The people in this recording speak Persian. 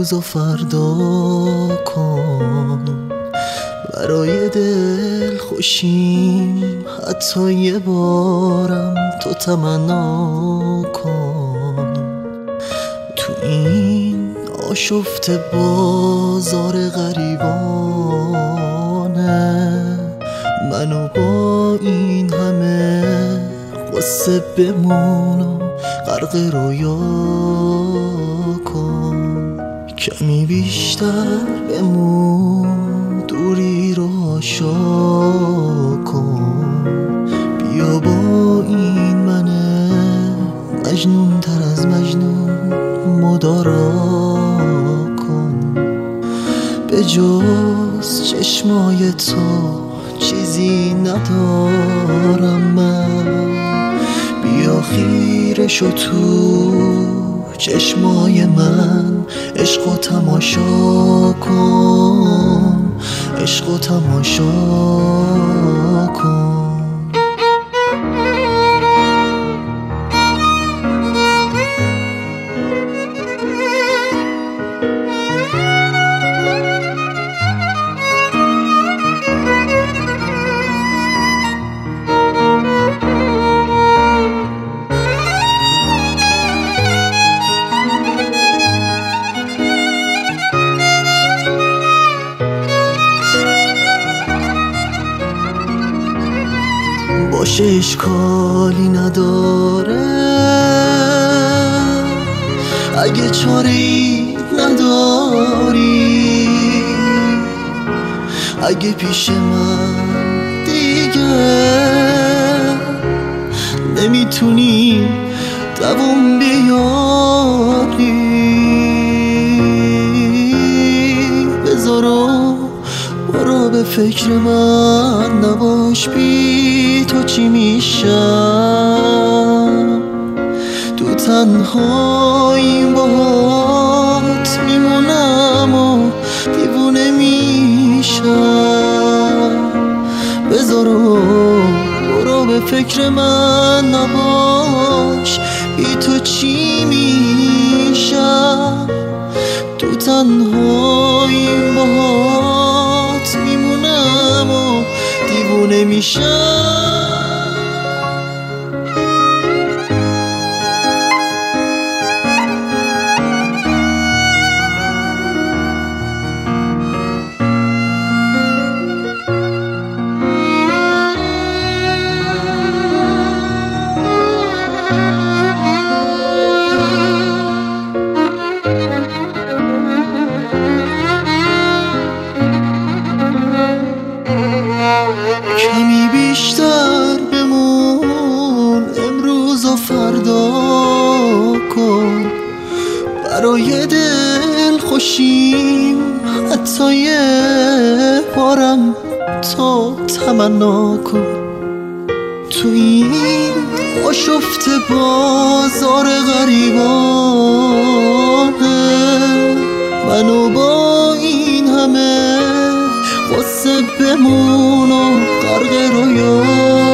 امروز و فردا کن، برای دل خوشیم حتی یه بارم تو تمنا کن. تو این آشفته بازار غریبانه منو با این همه قصه بمون و غرق رویا کن. کمی بیشتر بمون، دوری رو آشا کن. بیا با این من مجنون تر از مجنون مدارا کن. به جز چشمای تو چیزی ندارم من، بیا خیره شو تو چشمای من، عشق و تماشا کن، عشق و تماشا کن. باشه اشکالی نداره اگه چاره‌ای نداری، اگه پیش من دیگه نمیتونی دوام بیاری، بذارو برو به فکر من نباش، بی تو چی میشم؟ تو تنهاییم باهات میمونم و دیوونه میشم، بذارو برو به فکر من نباش، بی تو چی میشم؟ تو تنهاییم باهات میمونم و دیوونه میشم. کمی بیشتر بمون، امروز و فردا کن، برای دل خوشیم حتی یه بارم تو تمنا کن. تو این آشفته بازار غریبانه منو با این همه قصه بمون و غرق رویا